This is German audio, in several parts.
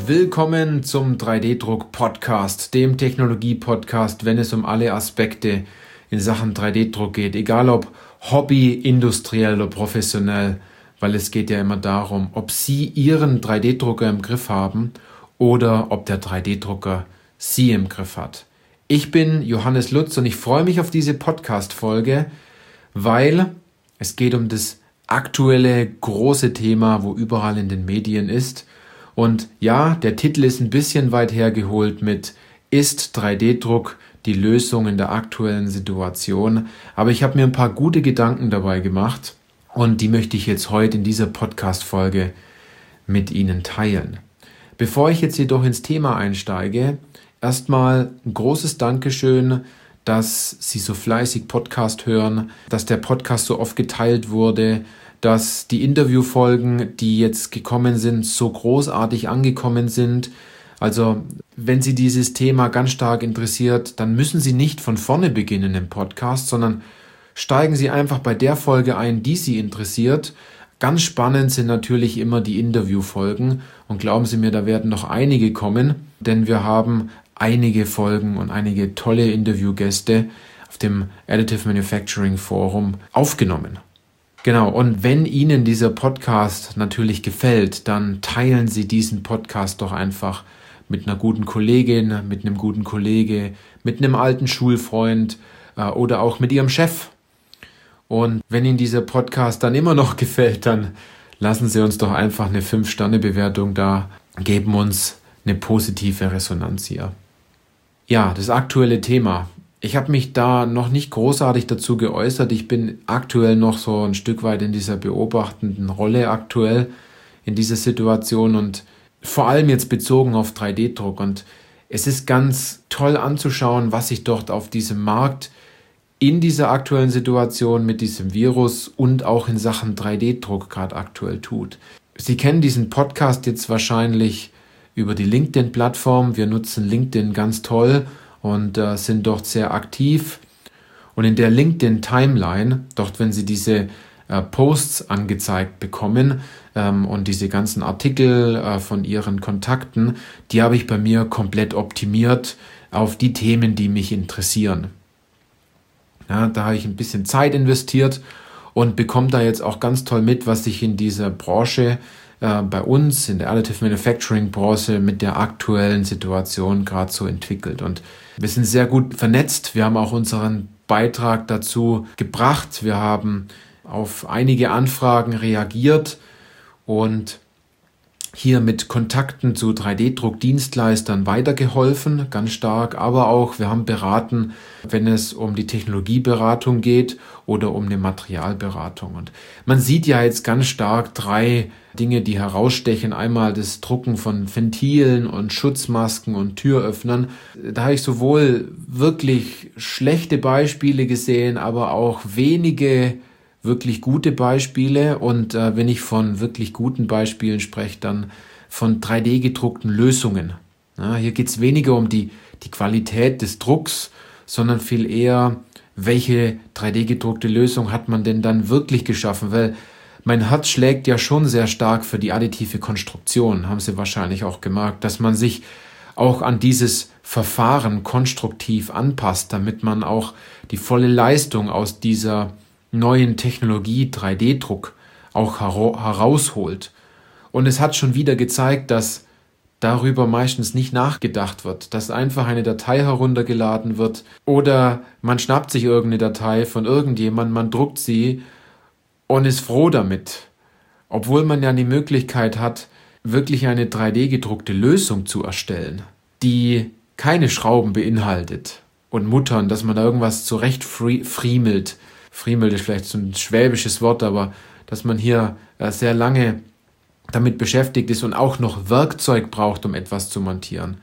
Willkommen zum 3D-Druck-Podcast, dem Technologie-Podcast, wenn es um alle Aspekte in Sachen 3D-Druck geht, egal ob Hobby, industriell oder professionell, weil es geht ja immer darum, ob Sie Ihren 3D-Drucker im Griff haben oder ob der 3D-Drucker Sie im Griff hat. Ich bin Johannes Lutz und ich freue mich auf diese Podcast-Folge, weil es geht um das aktuelle große Thema, wo überall in den Medien ist. Und ja, der Titel ist ein bisschen weit hergeholt mit "Ist 3D-Druck die Lösung in der aktuellen Situation?" Aber ich habe mir ein paar gute Gedanken dabei gemacht und die möchte ich jetzt heute in dieser Podcast-Folge mit Ihnen teilen. Bevor ich jetzt jedoch ins Thema einsteige, erstmal ein großes Dankeschön, dass Sie so fleißig Podcast hören, dass der Podcast so oft geteilt wurde, dass die Interviewfolgen, die jetzt gekommen sind, so großartig angekommen sind. Also, wenn Sie dieses Thema ganz stark interessiert, dann müssen Sie nicht von vorne beginnen im Podcast, sondern steigen Sie einfach bei der Folge ein, die Sie interessiert. Ganz spannend sind natürlich immer die Interviewfolgen und glauben Sie mir, da werden noch einige kommen, denn wir haben einige Folgen und einige tolle Interviewgäste auf dem Additive Manufacturing Forum aufgenommen. Genau, und wenn Ihnen dieser Podcast natürlich gefällt, dann teilen Sie diesen Podcast doch einfach mit einer guten Kollegin, mit einem guten Kollege, mit einem alten Schulfreund oder auch mit Ihrem Chef. Und wenn Ihnen dieser Podcast dann immer noch gefällt, dann lassen Sie uns doch einfach eine 5-Sterne-Bewertung da, geben uns eine positive Resonanz hier. Ja, das aktuelle Thema. Ich habe mich da noch nicht großartig dazu geäußert. Ich bin aktuell noch so ein Stück weit in dieser beobachtenden Rolle aktuell in dieser Situation und vor allem jetzt bezogen auf 3D-Druck. Und es ist ganz toll anzuschauen, was sich dort auf diesem Markt in dieser aktuellen Situation mit diesem Virus und auch in Sachen 3D-Druck gerade aktuell tut. Sie kennen diesen Podcast jetzt wahrscheinlich über die LinkedIn-Plattform. Wir nutzen LinkedIn ganz toll und sind dort sehr aktiv. Und in der LinkedIn-Timeline, dort wenn Sie diese Posts angezeigt bekommen und diese ganzen Artikel von Ihren Kontakten, die habe ich bei mir komplett optimiert auf die Themen, die mich interessieren. Ja, da habe ich ein bisschen Zeit investiert und bekomme da jetzt auch ganz toll mit, was sich in dieser Branche bei uns, in der Additive Manufacturing Branche mit der aktuellen Situation gerade so entwickelt. Und wir sind sehr gut vernetzt. Wir haben auch unseren Beitrag dazu gebracht. Wir haben auf einige Anfragen reagiert und hier mit Kontakten zu 3D-Druck-Dienstleistern weitergeholfen, ganz stark, aber auch wir haben beraten, wenn es um die Technologieberatung geht oder um eine Materialberatung. Und man sieht ja jetzt ganz stark 3 Dinge, die herausstechen. Einmal das Drucken von Ventilen und Schutzmasken und Türöffnern. Da habe ich sowohl wirklich schlechte Beispiele gesehen, aber auch wenige wirklich gute Beispiele und wenn ich von wirklich guten Beispielen spreche, dann von 3D-gedruckten Lösungen. Ja, hier geht es weniger um die Qualität des Drucks, sondern viel eher, welche 3D-gedruckte Lösung hat man denn dann wirklich geschaffen, weil mein Herz schlägt ja schon sehr stark für die additive Konstruktion, haben Sie wahrscheinlich auch gemerkt, dass man sich auch an dieses Verfahren konstruktiv anpasst, damit man auch die volle Leistung aus dieser neuen Technologie 3D-Druck auch herausholt. Und es hat schon wieder gezeigt, dass darüber meistens nicht nachgedacht wird, dass einfach eine Datei heruntergeladen wird oder man schnappt sich irgendeine Datei von irgendjemandem, man druckt sie und ist froh damit. Obwohl man ja die Möglichkeit hat, wirklich eine 3D-gedruckte Lösung zu erstellen, die keine Schrauben beinhaltet und Muttern, dass man da irgendwas zurecht friemelt. Friemel ist vielleicht so ein schwäbisches Wort, aber dass man hier sehr lange damit beschäftigt ist und auch noch Werkzeug braucht, um etwas zu montieren.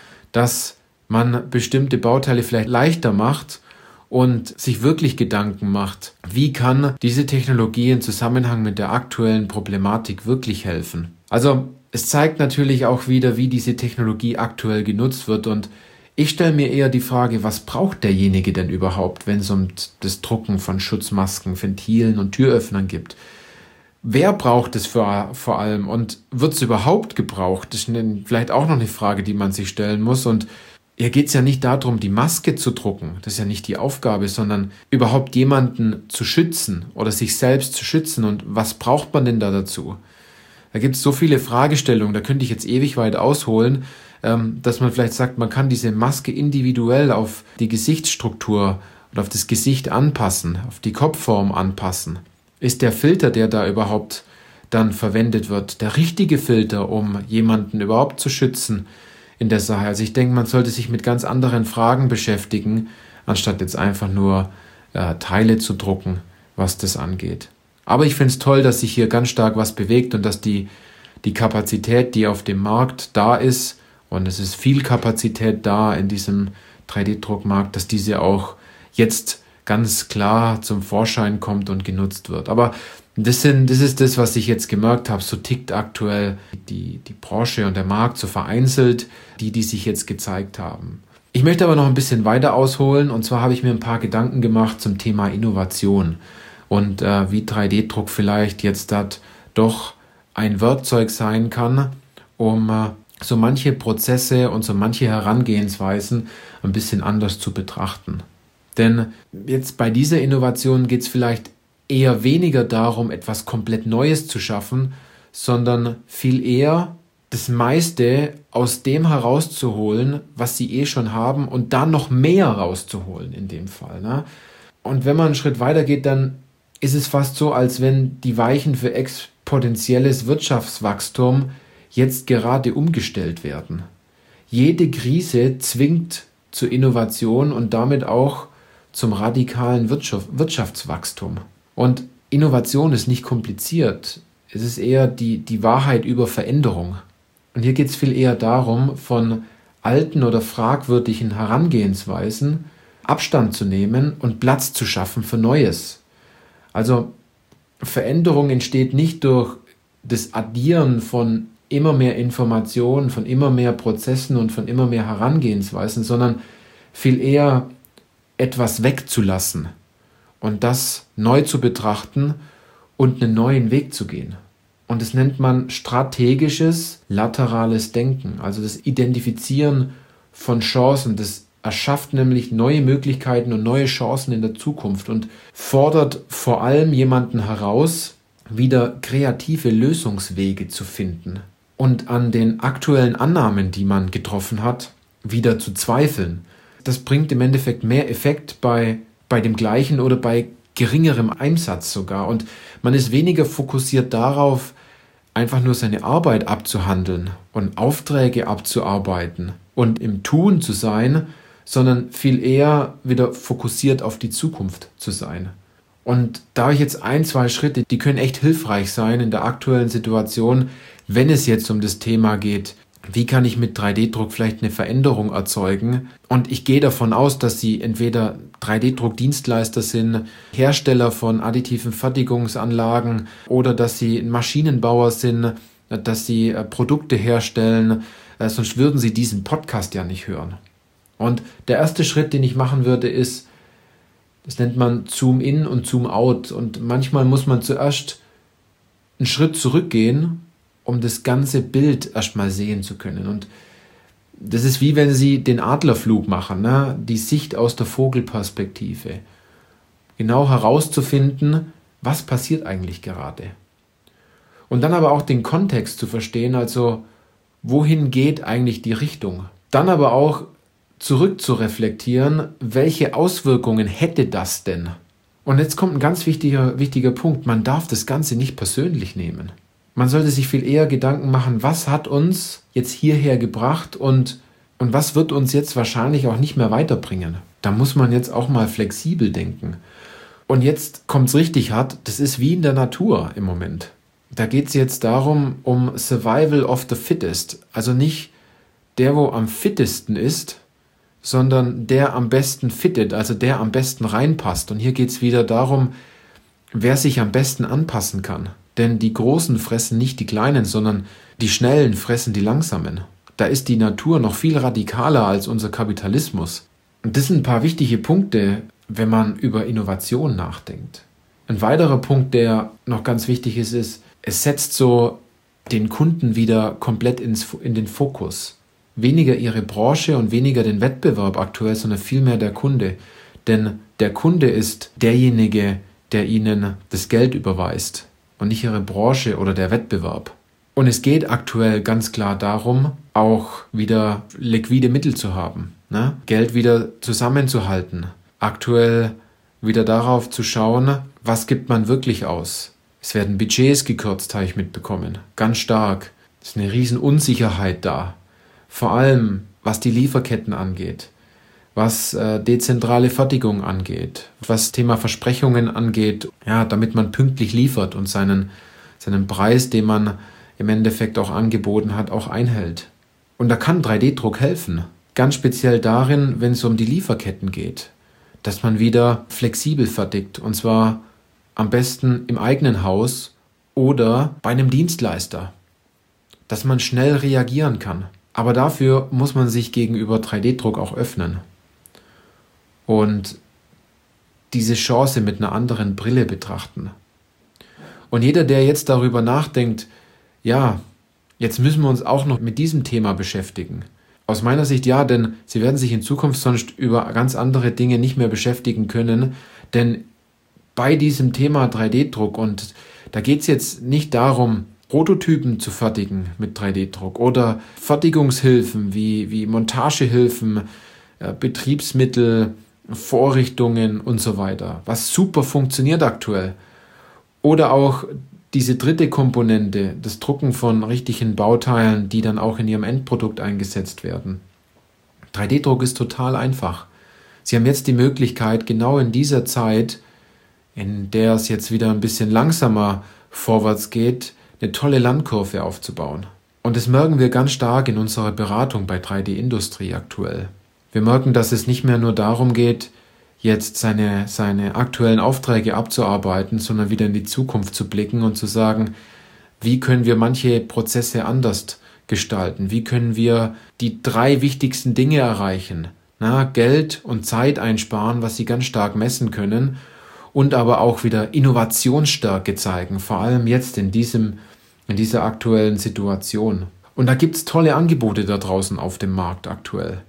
Dass man bestimmte Bauteile vielleicht leichter macht und sich wirklich Gedanken macht, wie kann diese Technologie im Zusammenhang mit der aktuellen Problematik wirklich helfen. Also es zeigt natürlich auch wieder, wie diese Technologie aktuell genutzt wird und ich stelle mir eher die Frage, was braucht derjenige denn überhaupt, wenn es um das Drucken von Schutzmasken, Ventilen und Türöffnern geht? Wer braucht es vor allem und wird es überhaupt gebraucht? Das ist vielleicht auch noch eine Frage, die man sich stellen muss. Und hier geht es ja nicht darum, die Maske zu drucken, das ist ja nicht die Aufgabe, sondern überhaupt jemanden zu schützen oder sich selbst zu schützen. Und was braucht man denn da dazu? Da gibt es so viele Fragestellungen, da könnte ich jetzt ewig weit ausholen, dass man vielleicht sagt, man kann diese Maske individuell auf die Gesichtsstruktur oder auf das Gesicht anpassen, auf die Kopfform anpassen. Ist der Filter, der da überhaupt dann verwendet wird, der richtige Filter, um jemanden überhaupt zu schützen in der Sache? Also ich denke, man sollte sich mit ganz anderen Fragen beschäftigen, anstatt jetzt einfach nur Teile zu drucken, was das angeht. Aber ich finde es toll, dass sich hier ganz stark was bewegt und dass die Kapazität, die auf dem Markt da ist, und es ist viel Kapazität da in diesem 3D-Druckmarkt, dass diese auch jetzt ganz klar zum Vorschein kommt und genutzt wird. Aber das ist das, was ich jetzt gemerkt habe. So tickt aktuell die Branche und der Markt so vereinzelt, die sich jetzt gezeigt haben. Ich möchte aber noch ein bisschen weiter ausholen. Und zwar habe ich mir ein paar Gedanken gemacht zum Thema Innovation und wie 3D-Druck vielleicht jetzt doch ein Werkzeug sein kann, um so manche Prozesse und so manche Herangehensweisen ein bisschen anders zu betrachten. Denn jetzt bei dieser Innovation geht es vielleicht eher weniger darum, etwas komplett Neues zu schaffen, sondern viel eher das meiste aus dem herauszuholen, was sie schon haben und dann noch mehr rauszuholen in dem Fall. Ne? Und wenn man einen Schritt weiter geht, dann ist es fast so, als wenn die Weichen für exponentielles Wirtschaftswachstum jetzt gerade umgestellt werden. Jede Krise zwingt zur Innovation und damit auch zum radikalen Wirtschaftswachstum. Und Innovation ist nicht kompliziert. Es ist eher die Wahrheit über Veränderung. Und hier geht es viel eher darum, von alten oder fragwürdigen Herangehensweisen Abstand zu nehmen und Platz zu schaffen für Neues. Also Veränderung entsteht nicht durch das Addieren von immer mehr Informationen, von immer mehr Prozessen und von immer mehr Herangehensweisen, sondern viel eher etwas wegzulassen und das neu zu betrachten und einen neuen Weg zu gehen. Und das nennt man strategisches, laterales Denken, also das Identifizieren von Chancen. Das erschafft nämlich neue Möglichkeiten und neue Chancen in der Zukunft und fordert vor allem jemanden heraus, wieder kreative Lösungswege zu finden und an den aktuellen Annahmen, die man getroffen hat, wieder zu zweifeln. Das bringt im Endeffekt mehr Effekt bei dem gleichen oder bei geringerem Einsatz sogar. Und man ist weniger fokussiert darauf, einfach nur seine Arbeit abzuhandeln und Aufträge abzuarbeiten und im Tun zu sein, sondern viel eher wieder fokussiert auf die Zukunft zu sein. Und da habe ich jetzt 2 Schritte, die können echt hilfreich sein in der aktuellen Situation, wenn es jetzt um das Thema geht, wie kann ich mit 3D-Druck vielleicht eine Veränderung erzeugen? Und ich gehe davon aus, dass Sie entweder 3D-Druck-Dienstleister sind, Hersteller von additiven Fertigungsanlagen oder dass Sie ein Maschinenbauer sind, dass Sie Produkte herstellen, sonst würden Sie diesen Podcast ja nicht hören. Und der erste Schritt, den ich machen würde, ist, das nennt man Zoom in und Zoom out. Und manchmal muss man zuerst einen Schritt zurückgehen, um das ganze Bild erstmal sehen zu können. Und das ist wie wenn Sie den Adlerflug machen, ne? Die Sicht aus der Vogelperspektive. Genau herauszufinden, was passiert eigentlich gerade. Und dann aber auch den Kontext zu verstehen, also wohin geht eigentlich die Richtung. Dann aber auch zurück zu reflektieren, welche Auswirkungen hätte das denn? Und jetzt kommt ein ganz wichtiger Punkt, man darf das Ganze nicht persönlich nehmen. Man sollte sich viel eher Gedanken machen, was hat uns jetzt hierher gebracht und was wird uns jetzt wahrscheinlich auch nicht mehr weiterbringen. Da muss man jetzt auch mal flexibel denken. Und jetzt kommt es richtig hart, das ist wie in der Natur im Moment. Da geht es jetzt darum, um Survival of the Fittest. Also nicht der, wo am fittesten ist, sondern der am besten fittet, also der am besten reinpasst. Und hier geht es wieder darum, wer sich am besten anpassen kann. Denn die Großen fressen nicht die Kleinen, sondern die Schnellen fressen die Langsamen. Da ist die Natur noch viel radikaler als unser Kapitalismus. Und das sind ein paar wichtige Punkte, wenn man über Innovation nachdenkt. Ein weiterer Punkt, der noch ganz wichtig ist, es setzt so den Kunden wieder komplett in den Fokus. Weniger ihre Branche und weniger den Wettbewerb aktuell, sondern vielmehr der Kunde. Denn der Kunde ist derjenige, der ihnen das Geld überweist und nicht ihre Branche oder der Wettbewerb. Und es geht aktuell ganz klar darum, auch wieder liquide Mittel zu haben, ne? Geld wieder zusammenzuhalten. Aktuell wieder darauf zu schauen, was gibt man wirklich aus. Es werden Budgets gekürzt, habe ich mitbekommen. Ganz stark. Es ist eine riesen Unsicherheit da. Vor allem, was die Lieferketten angeht, was dezentrale Fertigung angeht, was Thema Versprechungen angeht, ja, damit man pünktlich liefert und seinen Preis, den man im Endeffekt auch angeboten hat, auch einhält. Und da kann 3D-Druck helfen. Ganz speziell darin, wenn es um die Lieferketten geht, dass man wieder flexibel fertigt, und zwar am besten im eigenen Haus oder bei einem Dienstleister, dass man schnell reagieren kann. Aber dafür muss man sich gegenüber 3D-Druck auch öffnen und diese Chance mit einer anderen Brille betrachten. Und jeder, der jetzt darüber nachdenkt, ja, jetzt müssen wir uns auch noch mit diesem Thema beschäftigen. Aus meiner Sicht ja, denn sie werden sich in Zukunft sonst über ganz andere Dinge nicht mehr beschäftigen können, denn bei diesem Thema 3D-Druck, und da geht es jetzt nicht darum, Prototypen zu fertigen mit 3D-Druck oder Fertigungshilfen wie Montagehilfen, Betriebsmittel, Vorrichtungen und so weiter, was super funktioniert aktuell. Oder auch diese dritte Komponente, das Drucken von richtigen Bauteilen, die dann auch in ihrem Endprodukt eingesetzt werden. 3D-Druck ist total einfach. Sie haben jetzt die Möglichkeit, genau in dieser Zeit, in der es jetzt wieder ein bisschen langsamer vorwärts geht, eine tolle Lernkurve aufzubauen. Und das merken wir ganz stark in unserer Beratung bei 3D-Industrie aktuell. Wir merken, dass es nicht mehr nur darum geht, jetzt seine aktuellen Aufträge abzuarbeiten, sondern wieder in die Zukunft zu blicken und zu sagen, wie können wir manche Prozesse anders gestalten? Wie können wir die 3 wichtigsten Dinge erreichen? Geld und Zeit einsparen, was sie ganz stark messen können, und aber auch wieder Innovationsstärke zeigen, vor allem jetzt in dieser aktuellen Situation. Und da gibt es tolle Angebote da draußen auf dem Markt aktuell.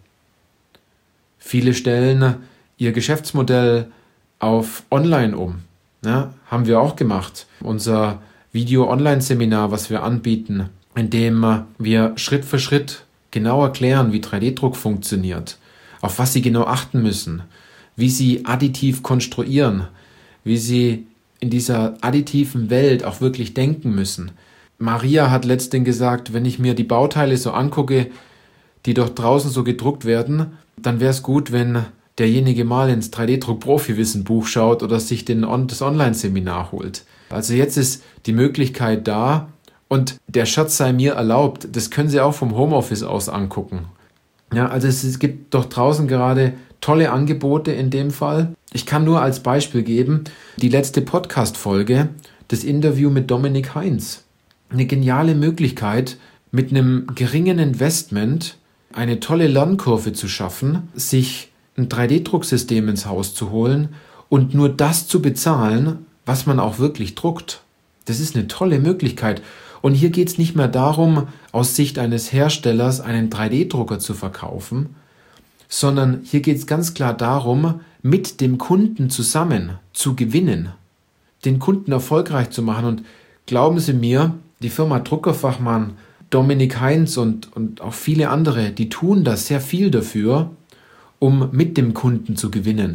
Viele stellen ihr Geschäftsmodell auf Online um. Ja, haben wir auch gemacht. Unser Video-Online-Seminar, was wir anbieten, in dem wir Schritt für Schritt genau erklären, wie 3D-Druck funktioniert, auf was Sie genau achten müssen, wie Sie additiv konstruieren, wie Sie in dieser additiven Welt auch wirklich denken müssen. Maria hat letztens gesagt, wenn ich mir die Bauteile so angucke, die dort draußen so gedruckt werden, dann wäre es gut, wenn derjenige mal ins 3D-Druck-Profi-Wissen-Buch schaut oder sich das Online-Seminar holt. Also jetzt ist die Möglichkeit da, und der Scherz sei mir erlaubt, das können Sie auch vom Homeoffice aus angucken. Ja, also es gibt doch draußen gerade tolle Angebote in dem Fall. Ich kann nur als Beispiel geben, die letzte Podcast-Folge, das Interview mit Dominik Heinz. Eine geniale Möglichkeit, mit einem geringen Investment eine tolle Lernkurve zu schaffen, sich ein 3D-Drucksystem ins Haus zu holen und nur das zu bezahlen, was man auch wirklich druckt. Das ist eine tolle Möglichkeit. Und hier geht es nicht mehr darum, aus Sicht eines Herstellers einen 3D-Drucker zu verkaufen, sondern hier geht es ganz klar darum, mit dem Kunden zusammen zu gewinnen, den Kunden erfolgreich zu machen. Und glauben Sie mir, die Firma Druckerfachmann, Dominik Heinz und auch viele andere, die tun das sehr viel dafür, um mit dem Kunden zu gewinnen,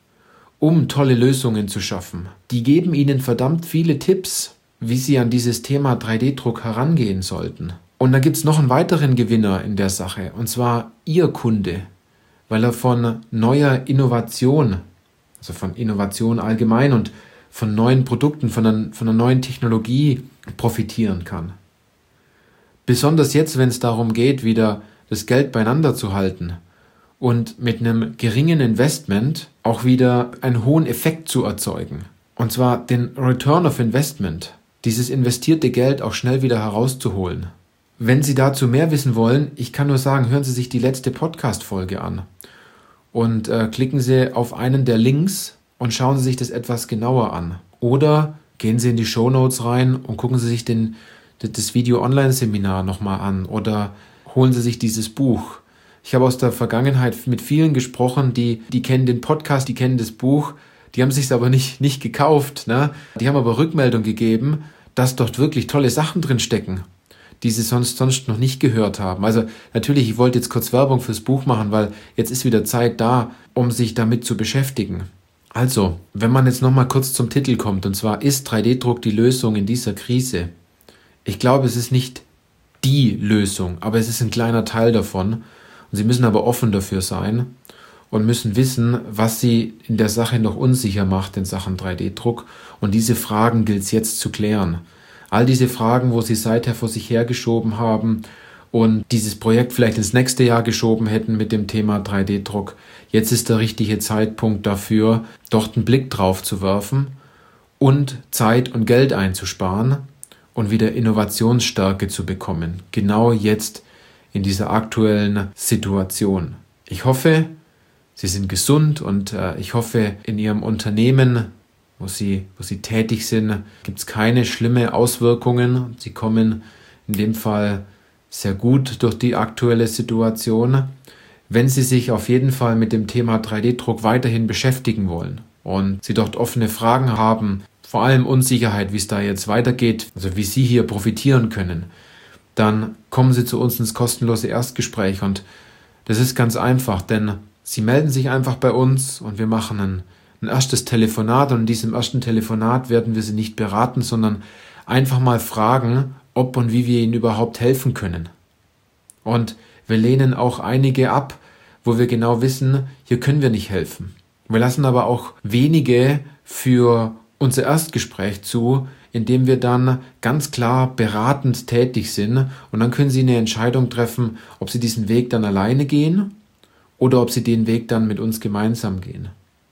um tolle Lösungen zu schaffen. Die geben Ihnen verdammt viele Tipps, wie Sie an dieses Thema 3D-Druck herangehen sollten. Und da gibt es noch einen weiteren Gewinner in der Sache, und zwar Ihr Kunde, weil er von neuer Innovation, also von Innovation allgemein und von neuen Produkten, von einer neuen Technologie profitieren kann. Besonders jetzt, wenn es darum geht, wieder das Geld beieinander zu halten und mit einem geringen Investment auch wieder einen hohen Effekt zu erzeugen. Und zwar den Return of Investment, dieses investierte Geld auch schnell wieder herauszuholen. Wenn Sie dazu mehr wissen wollen, ich kann nur sagen, hören Sie sich die letzte Podcast-Folge an und klicken Sie auf einen der Links und schauen Sie sich das etwas genauer an. Oder gehen Sie in die Shownotes rein und gucken Sie sich das Video-Online-Seminar nochmal an oder holen Sie sich dieses Buch. Ich habe aus der Vergangenheit mit vielen gesprochen, die kennen den Podcast, die kennen das Buch, die haben es sich aber nicht gekauft, ne? Die haben aber Rückmeldung gegeben, dass dort wirklich tolle Sachen drin stecken, die sie sonst noch nicht gehört haben. Also natürlich, ich wollte jetzt kurz Werbung fürs Buch machen, weil jetzt ist wieder Zeit da, um sich damit zu beschäftigen. Also, wenn man jetzt nochmal kurz zum Titel kommt, und zwar, ist 3D-Druck die Lösung in dieser Krise? Ich glaube, es ist nicht die Lösung, aber es ist ein kleiner Teil davon. Und Sie müssen aber offen dafür sein und müssen wissen, was Sie in der Sache noch unsicher macht in Sachen 3D-Druck. Und diese Fragen gilt es jetzt zu klären. All diese Fragen, wo Sie seither vor sich hergeschoben haben und dieses Projekt vielleicht ins nächste Jahr geschoben hätten mit dem Thema 3D-Druck. Jetzt ist der richtige Zeitpunkt dafür, dort einen Blick drauf zu werfen und Zeit und Geld einzusparen und wieder Innovationsstärke zu bekommen. Genau jetzt in dieser aktuellen Situation. Ich hoffe, Sie sind gesund und ich hoffe, in Ihrem Unternehmen, wo Sie tätig sind, gibt es keine schlimmen Auswirkungen. Sie kommen in dem Fall sehr gut durch die aktuelle Situation. Wenn Sie sich auf jeden Fall mit dem Thema 3D-Druck weiterhin beschäftigen wollen und Sie dort offene Fragen haben, vor allem Unsicherheit, wie es da jetzt weitergeht, also wie Sie hier profitieren können, dann kommen Sie zu uns ins kostenlose Erstgespräch und das ist ganz einfach, denn Sie melden sich einfach bei uns und wir machen ein erstes Telefonat und in diesem ersten Telefonat werden wir Sie nicht beraten, sondern einfach mal fragen, ob und wie wir Ihnen überhaupt helfen können. Und wir lehnen auch einige ab, wo wir genau wissen, hier können wir nicht helfen. Wir lassen aber auch wenige für unser Erstgespräch zu, indem wir dann ganz klar beratend tätig sind und dann können Sie eine Entscheidung treffen, ob Sie diesen Weg dann alleine gehen oder ob Sie den Weg dann mit uns gemeinsam gehen.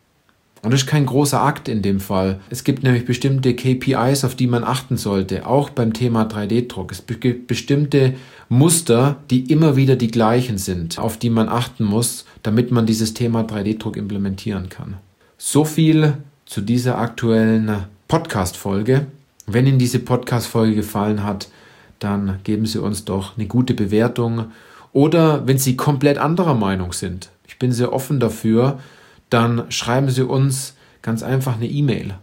Und das ist kein großer Akt in dem Fall. Es gibt nämlich bestimmte KPIs, auf die man achten sollte, auch beim Thema 3D-Druck. Es gibt bestimmte Muster, die immer wieder die gleichen sind, auf die man achten muss, damit man dieses Thema 3D-Druck implementieren kann. So viel zu dieser aktuellen Podcast-Folge. Wenn Ihnen diese Podcast-Folge gefallen hat, dann geben Sie uns doch eine gute Bewertung. Oder wenn Sie komplett anderer Meinung sind, ich bin sehr offen dafür, dann schreiben Sie uns ganz einfach eine E-Mail.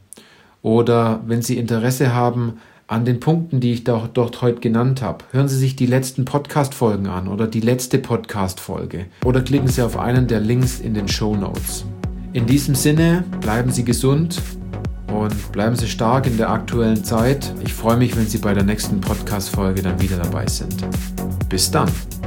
Oder wenn Sie Interesse haben an den Punkten, die ich dort heute genannt habe, hören Sie sich die letzten Podcast-Folgen an oder die letzte Podcast-Folge. Oder klicken Sie auf einen der Links in den Shownotes. In diesem Sinne, bleiben Sie gesund und bleiben Sie stark in der aktuellen Zeit. Ich freue mich, wenn Sie bei der nächsten Podcast-Folge dann wieder dabei sind. Bis dann!